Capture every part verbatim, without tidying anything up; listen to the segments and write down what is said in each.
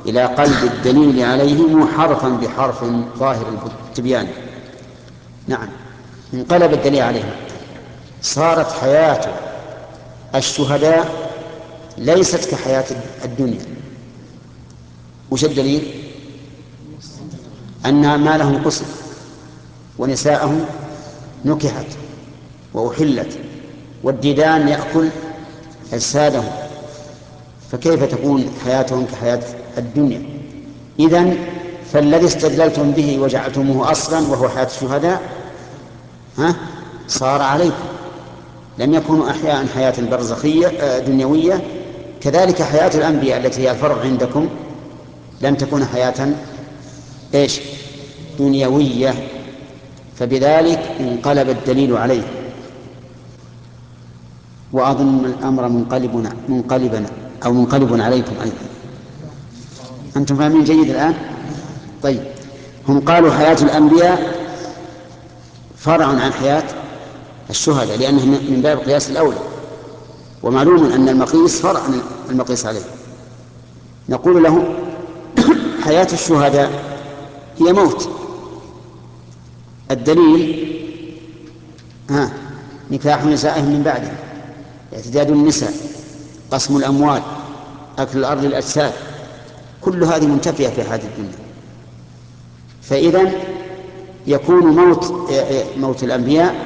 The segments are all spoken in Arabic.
إلى قلب الدليل عليهم حرفا بحرف ظاهر التبيان. نعم، انقلب الدليل عليهم، صارت حياة الشهداء ليست كحياة الدنيا. وش الدليل؟ أن أعمالهم قسم ونساءهم نكحت وأحلت والديدان يأكل أجسادهم، فكيف تكون حياتهم كحياة الدنيا؟ إذن فالذي استدللتم به وجعلتموه أصلا وهو حياة الشهداء ها صار عليكم، لم يكونوا أحياء حياة برزخية دنيوية. كذلك حياة الأنبياء التي هي الفرع عندكم لم تكون حياة إيش؟ دنيوية، فبذلك انقلب الدليل عليه. وأظن الأمر منقلب منقلبا أو منقلب عليكم أيضا. أنتم فاهمين جيد الآن؟ طيب، هم قالوا حياة الأنبياء فرع عن حياة الشهداء لأنه من باب القياس الأولى، ومعلوم أن المقيس فرع عن المقيس عليه. نقول له حياة الشهداء هي موت، الدليل ها نكاح نسائهم من بعده، اعتداد النساء، قسم الأموال، أكل الأرض للأجساد، كل هذه منتفية في حياة الدنيا. فإذا يكون موت موت الأنبياء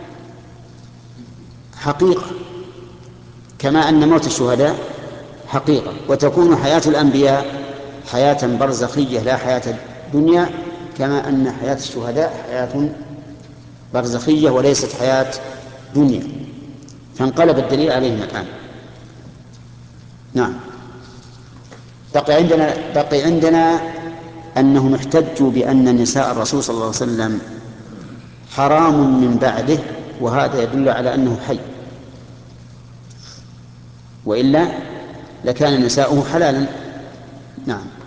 حقيقة كما أن موت الشهداء حقيقة، وتكون حياة الأنبياء حياة برزخية لا حياة الدنيا كما أن حياة الشهداء حياة برزخية وليست حياة دنيا، فانقلب الدليل عليهم الآن. نعم، بقي عندنا بقي عندنا أنهم احتجوا بأن نساء الرسول صلى الله عليه وسلم حرام من بعده، وهذا يدل على أنه حي، وإلا لكان نساؤه حلالا. نعم.